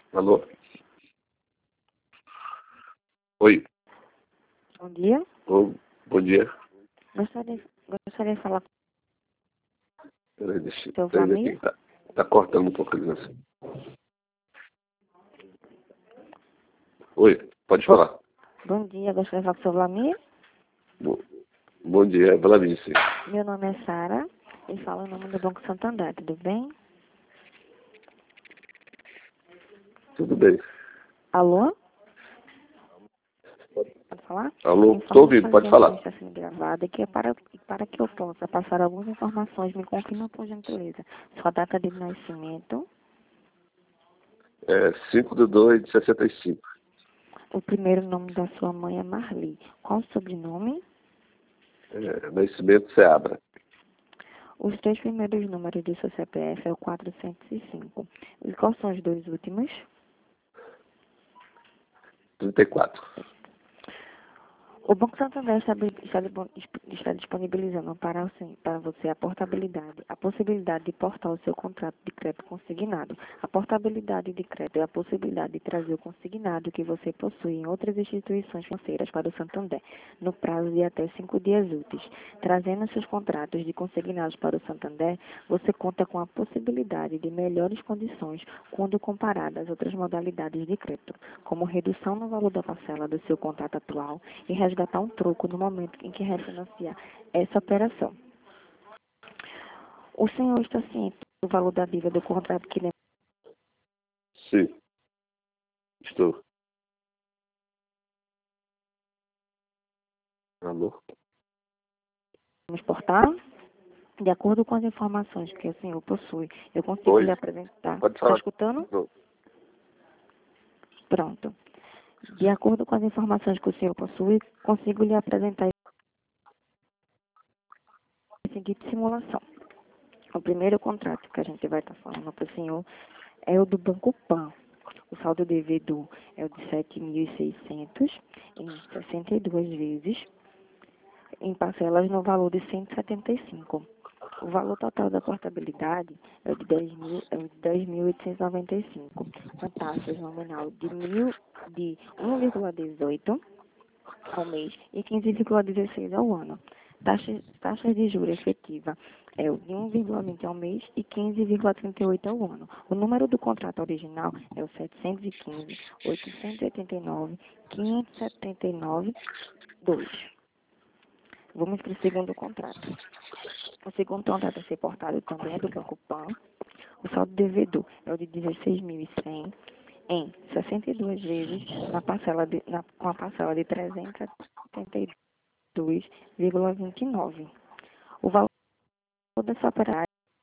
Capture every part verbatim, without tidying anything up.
Alô? Oi. Bom dia. Ô, bom dia. Gostaria, gostaria de falar com Peraí, deixa, o seu deixa eu ver aqui. Vlamir. Tá, tá cortando um pouco a ligação. Oi, pode Bom, falar. bom dia, gostaria de falar com o seu Vlamir. Bom, bom dia, Vladimir, sim. Meu nome é Sara e falo em nome do Banco Santander, tudo bem? Tudo bem. Alô? Pode falar? Alô, Informo tô que ouvindo, essa pode ligação falar. está sendo gravada e que é para, para que eu possa passar algumas informações, me confirma por gentileza. Sua data de nascimento, É cinco de dois de sessenta e cinco. o primeiro nome da sua mãe é Marli. Qual o sobrenome? É, nascimento Seabra. Os três primeiros números do seu C P F é o quatrocentos e cinco. E quais são os dois últimos? trinta e quatro. O Banco Santander está, está, está disponibilizando para, o, para você a portabilidade, a possibilidade de portar o seu contrato de crédito consignado. A portabilidade de crédito é a possibilidade de trazer o consignado que você possui em outras instituições financeiras para o Santander, no prazo de até cinco dias úteis. Trazendo seus contratos de consignados para o Santander, você conta com a possibilidade de melhores condições quando comparada às outras modalidades de crédito, como redução no valor da parcela do seu contrato atual e resgatar um troco no momento em que refinanciar essa operação. O senhor está ciente do valor da dívida do contrato que Sim, estou. Alô? devemos portar? De acordo com as informações que o senhor possui, eu consigo Oi, lhe apresentar. pode Está falar. escutando? Não. Pronto. De acordo com as informações que o senhor possui, consigo lhe apresentar a seguinte simulação. O primeiro contrato que a gente vai estar falando para o senhor é o do Banco Pan. O saldo devedor é o de sete mil e seiscentos em sessenta e duas vezes, em parcelas no valor de cento e setenta e cinco. O valor total da portabilidade é o de dez mil, é o de dez mil oitocentos e noventa e cinco, com taxas nominal de, mil, de um vírgula dezoito ao mês e quinze vírgula dezesseis ao ano. Taxa, taxa de juros efetiva é o de um vírgula vinte ao mês e quinze vírgula trinta e oito ao ano. O número do contrato original é o setecentos e quinze, oitocentos e oitenta e nove, quinhentos e setenta e nove, dois. Vamos para o segundo contrato. O segundo contrato a ser portado também é do Banco Pan. O saldo devedor é o de dezesseis mil e cem em sessenta e duas vezes na parcela de, na, com a parcela de trezentos e setenta e dois vírgula vinte e nove. O valor dessa operação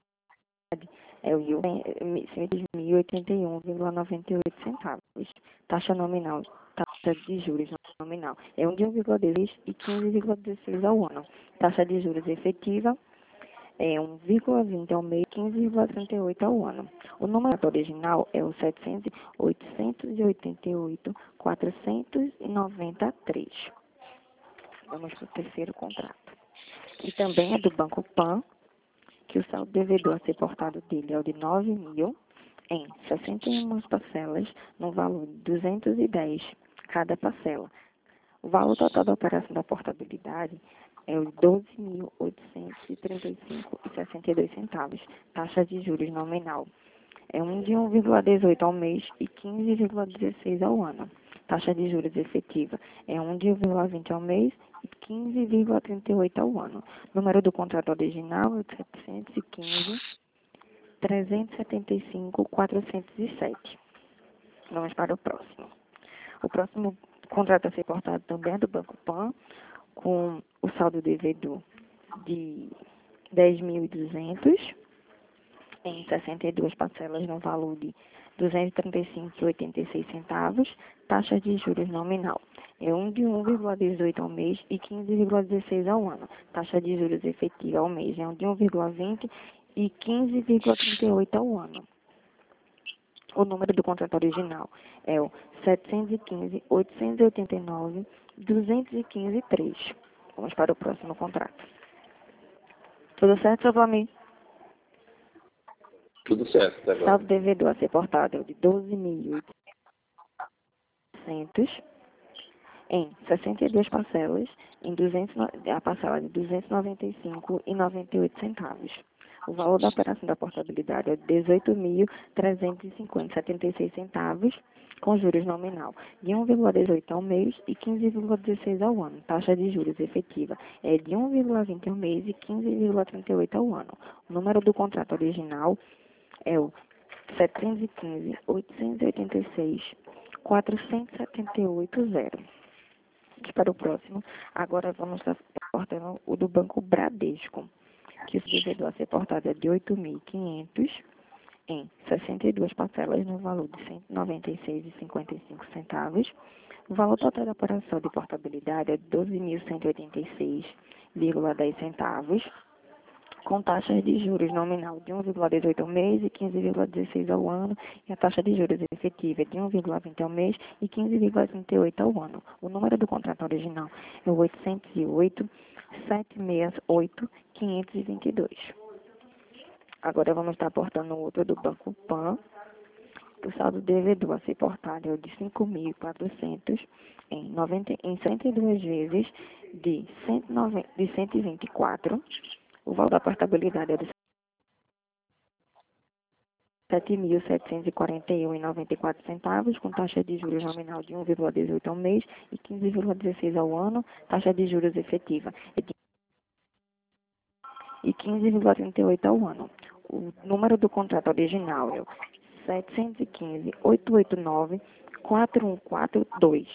é o cem mil e oitenta e um vírgula noventa e oito centavos. Taxa nominal, taxa de juros nominal é um de um vírgula dezesseis e quinze vírgula dezesseis ao ano. Taxa de juros efetiva é um vírgula vinte ao mês, quinze vírgula trinta e oito ao ano. O número original é o setecentos, oitocentos e oitenta e oito, quatrocentos e noventa e três. Vamos para o terceiro contrato. E também é do Banco Pan, que o saldo devedor a ser portado dele é o de nove mil em sessenta e uma parcelas no valor de duzentos e dez cada parcela. O valor total da operação da portabilidade é o de doze mil oitocentos e trinta e cinco vírgula sessenta e dois centavos. Taxa de juros nominal é um de um vírgula dezoito ao mês e quinze vírgula dezesseis ao ano. Taxa de juros efetiva é um de um vírgula vinte ao mês e quinze vírgula trinta e oito ao ano. Número do contrato original é o setecentos e quinze, trezentos e setenta e cinco, quatrocentos e sete. Vamos para o próximo. O próximo contrato a ser portado também é do Banco Pan, com o saldo devedor de dez mil e duzentos em sessenta e duas parcelas no valor de duzentos e trinta e cinco vírgula oitenta e seis centavos, taxa de juros nominal é um de um vírgula dezoito ao mês e quinze vírgula dezesseis ao ano. Taxa de juros efetiva ao mês é um de um vírgula vinte e quinze vírgula trinta e oito ao ano. O número do contrato original é o setecentos e quinze, oitocentos e oitenta e nove, duzentos e quinze, três. Vamos para o próximo contrato. Tudo certo, seu Vlamir? Tudo certo até agora. Saldo devedor a ser portado é o de doze mil e oitocentos em sessenta e duas parcelas, em duzentos, a parcela de duzentos e noventa e cinco reais e noventa e oito centavos. O valor da operação da portabilidade é de dezoito mil trezentos e cinquenta reais e setenta e seis centavos, com juros nominal de um vírgula dezoito ao mês e quinze vírgula dezesseis ao ano. Taxa de juros efetiva é de um vírgula vinte ao mês e quinze vírgula trinta e oito ao ano. O número do contrato original é o setecentos e quinze, oitocentos e oitenta e seis, quatrocentos e setenta e oito zero. Para o próximo, agora vamos estar portando o do Banco Bradesco, que o devedor a ser portado é de oito mil e quinhentos em sessenta e duas parcelas no valor de cento e noventa e seis reais e cinquenta e cinco centavos. O valor total da operação de portabilidade é de doze mil cento e oitenta e seis vírgula dez centavos, com taxas de juros nominal de um vírgula dezoito ao mês e quinze vírgula dezesseis ao ano, e a taxa de juros efetiva é de um vírgula vinte ao mês e quinze vírgula trinta e oito ao ano. O número do contrato original é o oitocentos e oito, setecentos e sessenta e oito, quinhentos e vinte e dois. Agora vamos estar portando outro do Banco Pan. O saldo devedor a ser portado é o de cinco mil e quatrocentos em, noventa, em cento e duas vezes de, cento e noventa, de cento e vinte e quatro. O valor da portabilidade é de sete mil setecentos e quarenta e um reais e noventa e quatro centavos, com taxa de juros nominal de um vírgula dezoito ao mês e quinze vírgula dezesseis ao ano. Taxa de juros efetiva é de e quinze vírgula trinta e oito ao ano. O número do contrato original é o setecentos e quinze, oitocentos e oitenta e nove, quatro um quatro dois.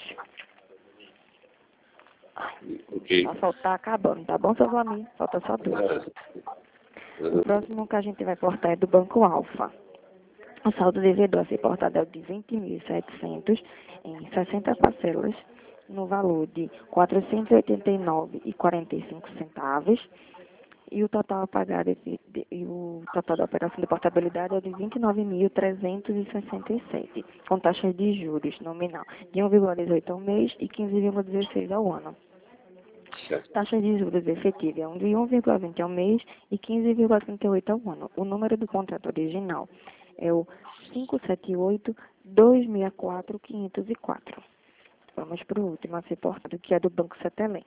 Ok. Só falta acabando, tá bom, seu Vlamir? Falta só dois. O próximo que a gente vai portar é do Banco Alfa. O saldo devedor a ser portado é o de vinte mil e setecentos em sessenta parcelas, no valor de quatrocentos e oitenta e nove reais e quarenta e cinco centavos. E o total a pagar esse, de, e o total da operação de portabilidade é de vinte e nove mil trezentos e sessenta e sete, com taxa de juros nominal de um vírgula dezoito ao mês e quinze vírgula dezesseis ao ano. Certo. Taxa de juros efetiva é de um vírgula vinte ao mês e quinze vírgula trinta e oito ao ano. O número do contrato original é o cinco sete oito, dois seis quatro, quinhentos e quatro. Vamos para o último a ser portado, que é do Banco Setelém.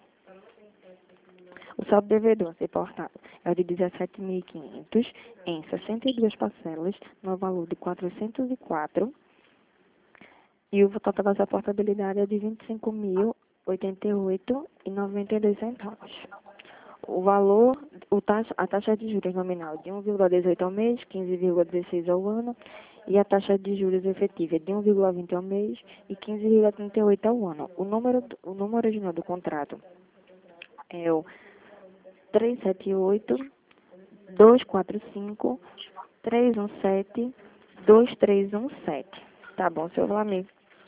O saldo devedor a ser portado é o de dezessete mil e quinhentos em sessenta e duas parcelas, no valor de quatrocentos e quatro. E o total da portabilidade é de vinte e cinco mil, oitenta e oito reais e noventa e dois centavos. O valor, o taxa, a taxa de juros nominal de um vírgula dezoito ao mês, quinze vírgula dezesseis ao ano, e a taxa de juros efetiva é de um vírgula vinte ao mês e quinze vírgula trinta e oito ao ano. O número, o número original do contrato é o trezentos e setenta e oito, duzentos e quarenta e cinco, trezentos e dezessete, dois três um sete. Tá bom, seu Vlamir?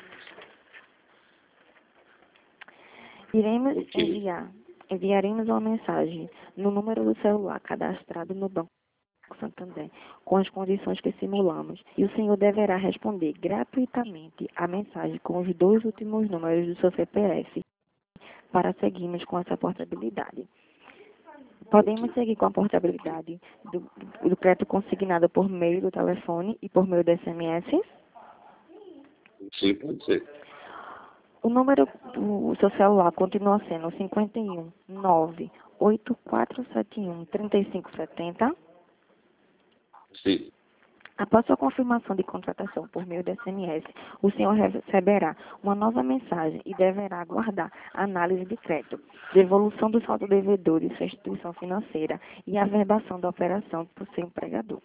Iremos Ok. enviar, enviaremos uma mensagem no número do celular cadastrado no Banco Santander, com as condições que simulamos, e o senhor deverá responder gratuitamente a mensagem com os dois últimos números do seu C P F para seguirmos com essa portabilidade. Podemos seguir com a portabilidade do, do, do crédito consignado por meio do telefone e por meio do S M S. Sim, pode ser. O número do seu celular continua sendo cinquenta e um, nove, oito quatro sete um, trinta e cinco setenta. Sim. Após sua confirmação de contratação por meio do S M S, o senhor receberá uma nova mensagem e deverá aguardar a análise de crédito, devolução do saldo devedor de sua instituição financeira e a verbação da operação por seu empregador.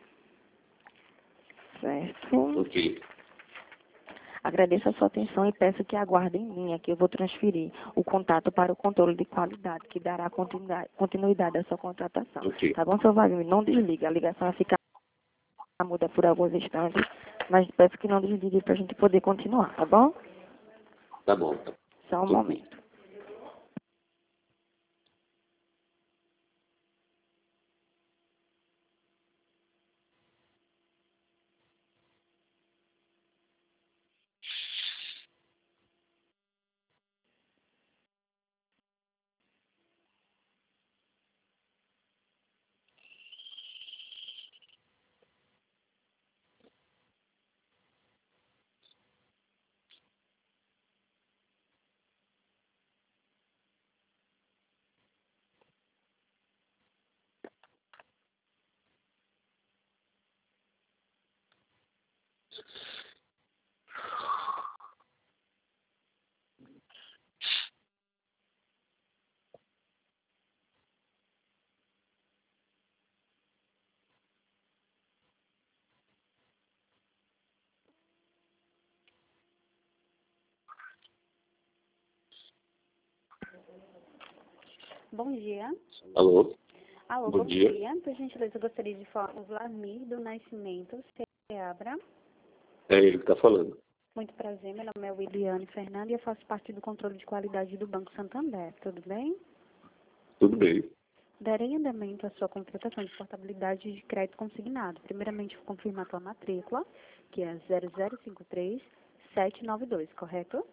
Certo? Ok. Agradeço a sua atenção e peço que aguardem em linha, que eu vou transferir o contato para o controle de qualidade, que dará continuidade, continuidade à sua contratação. Ok. Tá bom, seu Wagner? Não desliga, a ligação vai ficar muda por alguns instantes, mas peço que não desligue para a gente poder continuar, tá bom? Tá bom. Tá. Só um Tô- momento. Bom dia. Alô? Alô, Bom bom, dia. dia. Por gentileza, eu gostaria de falar com o Vladimir do Nascimento Seabra. É ele que está falando. Muito prazer, meu nome é Williane Fernanda e eu faço parte do controle de qualidade do Banco Santander. Tudo bem? Tudo bem. Darei andamento à sua contratação de portabilidade de crédito consignado. Primeiramente, vou confirmar a tua matrícula, que é zero zero cinco três sete nove dois, correto?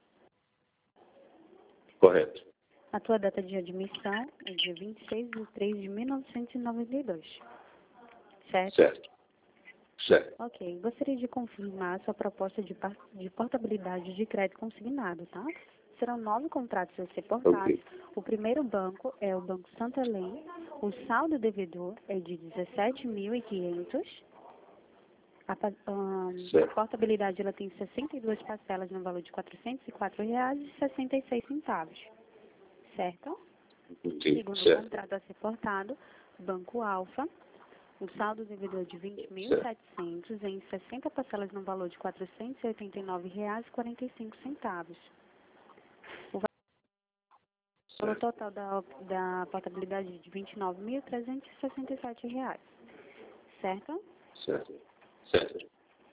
Correto. A tua data de admissão é dia vinte e seis de três de mil novecentos e noventa e dois, certo? Certo. Certo. Ok. Gostaria de confirmar a sua proposta de, par- de portabilidade de crédito consignado, tá? Serão nove contratos a ser portados. Ok. O primeiro banco é o Banco Santander. O saldo devedor é de dezessete mil e quinhentos. A, pa- ahn, a Certo. portabilidade ela tem sessenta e duas parcelas no valor de quatrocentos e quatro reais e sessenta e seis centavos. Certo? Ok. Segundo Certo. contrato a ser portado, Banco Alfa. O saldo devedor de vinte mil e Certo. setecentos em sessenta parcelas no valor de quatrocentos e oitenta e nove reais e quarenta e cinco centavos. O valor Certo. total da, da portabilidade é de vinte e nove mil trezentos e sessenta e sete reais. Certo? Certo. Certo.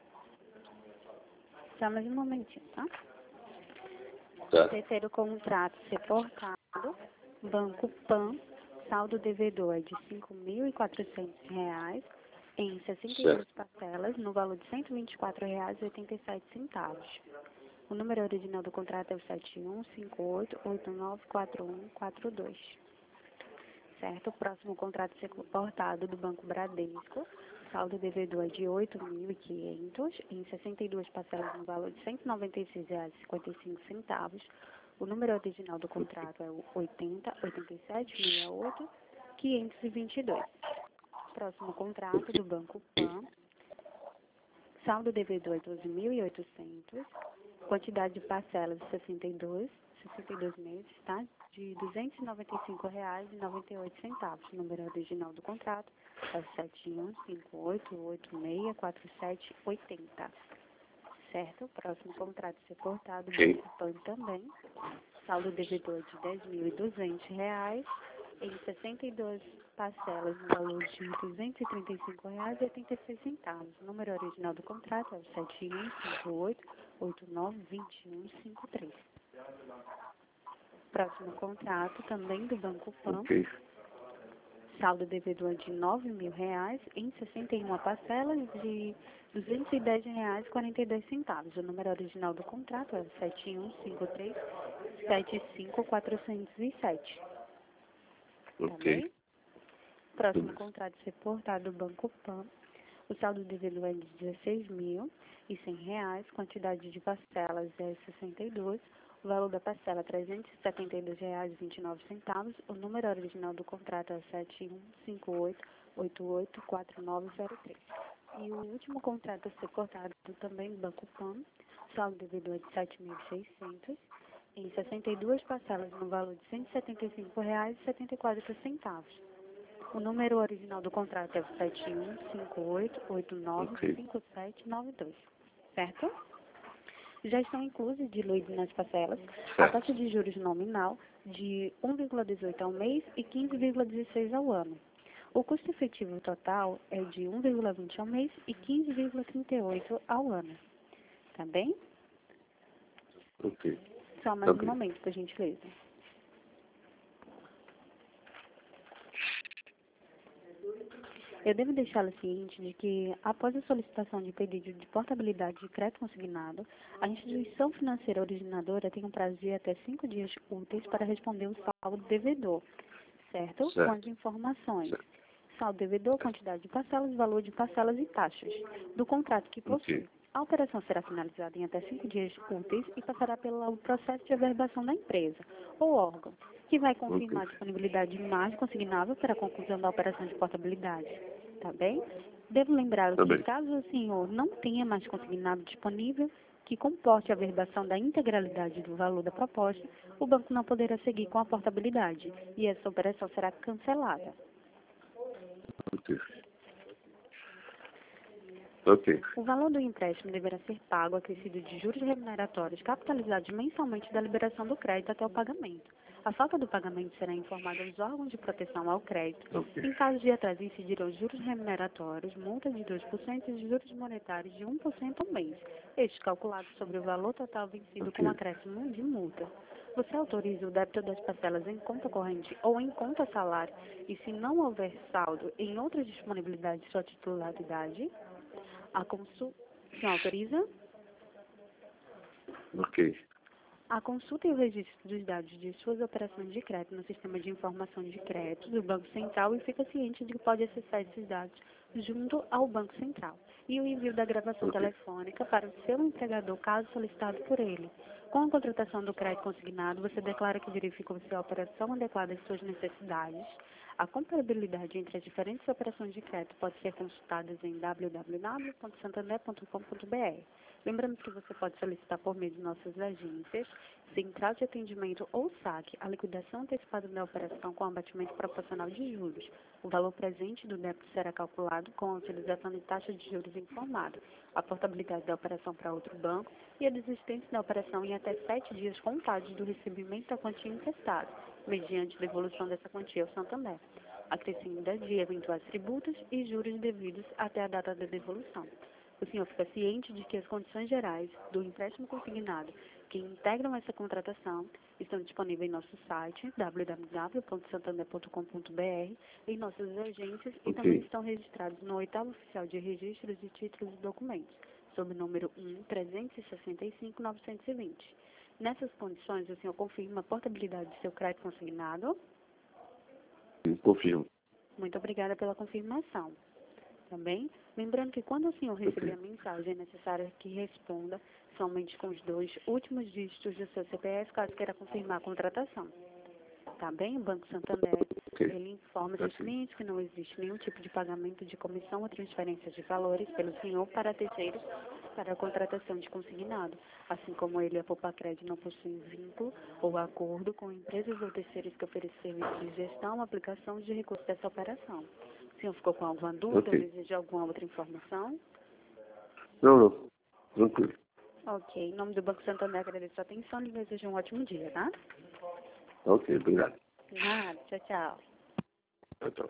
Só mais um momentinho, tá? Tá. Terceiro contrato ser portado, Banco Pan, saldo devedor é de cinco mil e quatrocentos reais em sessenta e duas Certo. parcelas no valor de cento e vinte e quatro reais e oitenta e sete centavos. O número original do contrato é o sete um cinco oito oito nove quatro um quatro dois. Certo? O próximo contrato ser portado do Banco Bradesco, saldo devedor é de oito mil e quinhentos em sessenta e duas parcelas no valor de cento e noventa e seis reais e cinquenta e cinco centavos. O número original do contrato é o oitenta oitenta e sete sessenta e oito quinhentos e vinte e dois. Próximo contrato do Banco Pan, saldo devedor é doze mil e oitocentos, quantidade de parcelas de sessenta e dois, sessenta e dois meses, tá? De duzentos e noventa e cinco reais e noventa e oito centavos. O número original do contrato é o sete um cinco oito oito seis quatro sete oito zero. Certo? Próximo contrato ser portado, Ok. Banco Pan também. Saldo devedor de dez mil e duzentos reais em sessenta e duas parcelas no valor de duzentos e trinta e cinco reais e oitenta e seis centavos. O número original do contrato é o sete um cinco oito oito nove dois um cinco três. Próximo contrato também do Banco Pan. Ok. Saldo devedor de nove mil reais em sessenta e uma parcelas de duzentos e dez reais e quarenta e dois centavos. O número original do contrato é o sete um cinco três sete cinco quatro zero sete. Tá Ok. bem? Próximo contrato ser portado do Banco Pan. O saldo devedor é de dezesseis mil e cem reais. Quantidade de parcelas é sessenta e duas. O valor da parcela é trezentos e setenta e dois reais e vinte e nove centavos. O número original do contrato é sete um cinco oito oito oito quatro nove zero três. E o último contrato a ser cortado também do Banco Pan, saldo devedor é de sete mil e seiscentos em sessenta e duas parcelas no valor de cento e setenta e cinco reais e setenta e quatro centavos. O número original do contrato é o sete um cinco oito oito nove Ok. cinco sete nove dois. Certo? Já estão inclusos diluídos nas parcelas a Certo. taxa de juros nominal de um vírgula dezoito ao mês e quinze vírgula dezesseis ao ano. O custo efetivo total é de um vírgula vinte ao mês e quinze vírgula trinta e oito ao ano. Tá bem? Ok. Só mais Ok. um momento, por gentileza. Eu devo deixá-lo ciente de que, após a solicitação de pedido de portabilidade de crédito consignado, a instituição financeira originadora tem um prazo de até cinco dias úteis para responder o saldo devedor, certo? Certo. Com as informações. Certo. Saldo devedor, quantidade de parcelas, valor de parcelas e taxas do contrato que possui. Ok. A operação será finalizada em até cinco dias úteis e passará pelo processo de averbação da empresa ou órgão, que vai confirmar a Ok. disponibilidade de margem consignável para a conclusão da operação de portabilidade. Tá bem? Devo lembrar Tá que bem. caso o senhor não tenha mais consignado disponível que comporte a verbação da integralidade do valor da proposta, o banco não poderá seguir com a portabilidade e essa operação será cancelada. Ok. Ok. O valor do empréstimo deverá ser pago acrescido de juros remuneratórios capitalizados mensalmente da liberação do crédito até o pagamento. A falta do pagamento será informada aos órgãos de proteção ao crédito. Ok. Em caso de atraso, incidirão juros remuneratórios, multa de dois por cento e juros monetários de um por cento ao mês, este calculado sobre o valor total vencido Ok. com acréscimo de multa. Você autoriza o débito das parcelas em conta corrente ou em conta salário e, se não houver saldo em outra disponibilidade de sua titularidade, a consulta... O senhor autoriza? Ok. A consulta e o registro dos dados de suas operações de crédito no sistema de informação de crédito do Banco Central e fica ciente de que pode acessar esses dados junto ao Banco Central. E o envio da gravação Ok. telefônica para o seu empregador, caso solicitado por ele. Com a contratação do crédito consignado, você declara que verificou se a operação adequada às suas necessidades. A comparabilidade entre as diferentes operações de crédito pode ser consultada em w w w ponto santander ponto com ponto b r. Lembrando que você pode solicitar por meio de nossas agências, central de atendimento ou saque, a liquidação antecipada da operação com abatimento proporcional de juros. O valor presente do débito será calculado com a utilização de taxa de juros informada, a portabilidade da operação para outro banco e a desistência da operação em até sete dias contados do recebimento da quantia emprestada, mediante devolução dessa quantia ao Santander, acrescida de eventuais tributos e juros devidos até a data da devolução. O senhor fica ciente de que as condições gerais do empréstimo consignado que integram essa contratação estão disponíveis em nosso site w w w ponto santander ponto com ponto b r, em nossas agências e Ok. também estão registrados no oitavo oficial de registros de títulos e documentos, sob o número um trezentos e sessenta e cinco novecentos e vinte. Nessas condições, o senhor confirma a portabilidade de seu crédito consignado? Confirmo. Muito obrigada pela confirmação. Também, lembrando que quando o senhor receber Ok. a mensagem, é necessário que responda somente com os dois últimos dígitos do seu C P F, caso queira confirmar a contratação. Tá bem? O Banco Santander, Ok. ele informa Tá seus sim. clientes que não existe nenhum tipo de pagamento de comissão ou transferência de valores pelo senhor para terceiros para a contratação de consignado, assim como ele e a Poupa-Crédito não possuem vínculo ou acordo com empresas ou terceiros que oferecem serviços de gestão ou aplicação de recursos dessa operação. O senhor ficou com alguma dúvida Ok. ou deseja alguma outra informação? Não, não. Tranquilo. Ok. Em nome do Banco Santander, agradeço a atenção e desejo um ótimo dia, tá? Ok, obrigado. Nada. Tchau, tchau. Tchau, tchau.